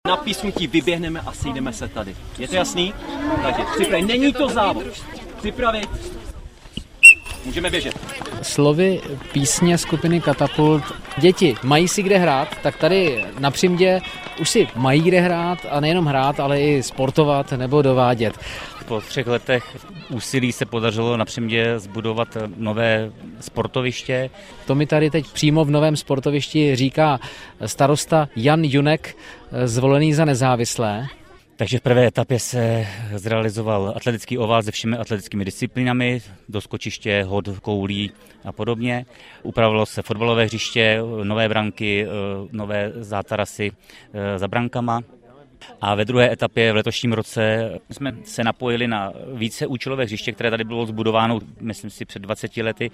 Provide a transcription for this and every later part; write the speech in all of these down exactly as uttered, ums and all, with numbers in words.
Na písnutí vyběhneme a sejdeme se tady. Je to jasný? Takže připravit. Není to závod. Připravit. Můžeme běžet. Slovy písně skupiny Katapult. Děti mají si kde hrát, tak tady na Přimdě už si mají kde hrát a nejenom hrát, ale i sportovat nebo dovádět. Po třech letech úsilí se podařilo na Přimdě zbudovat nové sportoviště. To mi tady teď přímo v novém sportovišti říká starosta Jan Junek, zvolený za nezávislé. Takže v prvé etapě se zrealizoval atletický ovál se všemi atletickými disciplínami, doskočiště, hod, koulí a podobně. Upravilo se fotbalové hřiště, nové branky, nové zátarasy za brankama. A ve druhé etapě v letošním roce jsme se napojili na více účelové hřiště, které tady bylo zbudováno, myslím si, před dvaceti lety.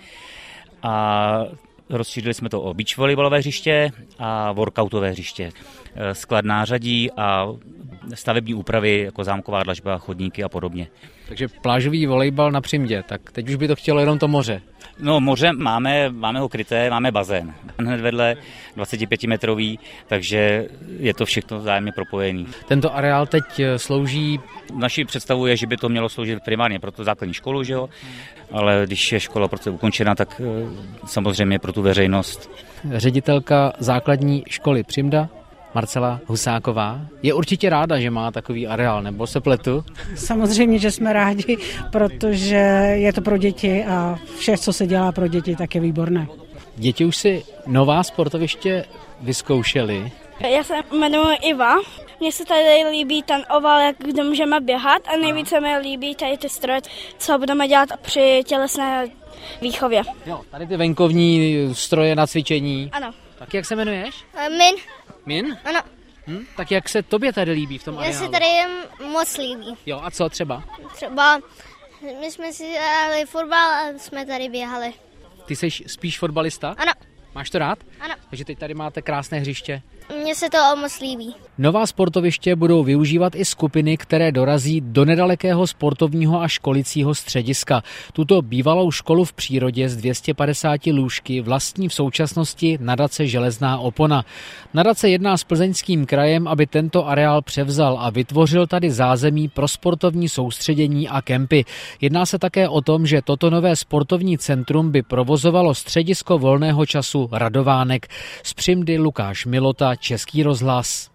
A rozšířili jsme to o beach volejbalové hřiště a workoutové hřiště. Sklad nářadí a stavební úpravy jako zámková dlažba, chodníky a podobně. Takže plážový volejbal na Přimdě, tak teď už by to chtělo jenom to moře. No moře máme, máme ho kryté, máme bazén. Hned vedle dvacetipětimetrový, takže je to všechno vzájemně propojený. Tento areál teď slouží... Naší představu je, že by to mělo sloužit primárně pro tu základní školu, že jo? Ale když je škola prostě ukončena, tak samozřejmě pro tu veřejnost. Ředitelka základní školy Přimda, Marcela Husáková, je určitě ráda, že má takový areál, nebo se pletu? Samozřejmě, že jsme rádi, protože je to pro děti a vše, co se dělá pro děti, tak je výborné. Děti už si nová sportoviště vyzkoušely. Já se jmenuji Iva. Mně se tady líbí ten oval, jak kde můžeme běhat a nejvíce mi líbí tady ty stroje, co budeme dělat při tělesné výchově. Jo, tady ty venkovní stroje na cvičení. Ano. Tak jak se jmenuješ? Min. Min? Ano. Hm? Tak jak se tobě tady líbí v tom areálu? Mně se tady moc líbí. Jo, a co třeba? Třeba my jsme si hráli fotbal a jsme tady běhali. Ty jsi spíš fotbalista? Ano. Máš to rád? Ano. Takže teď tady máte krásné hřiště. Mně se to moc líbí. Nová sportoviště budou využívat i skupiny, které dorazí do nedalekého sportovního a školicího střediska. Tuto bývalou školu v přírodě s dvě stě padesáti lůžky vlastní v současnosti nadace Železná opona. Nadace jedná s Plzeňským krajem, aby tento areál převzal a vytvořil tady zázemí pro sportovní soustředění a kempy. Jedná se také o tom, že toto nové sportovní centrum by provozovalo středisko volného času Radovánek. Z Přimdy Lukáš Milota, Český rozhlas.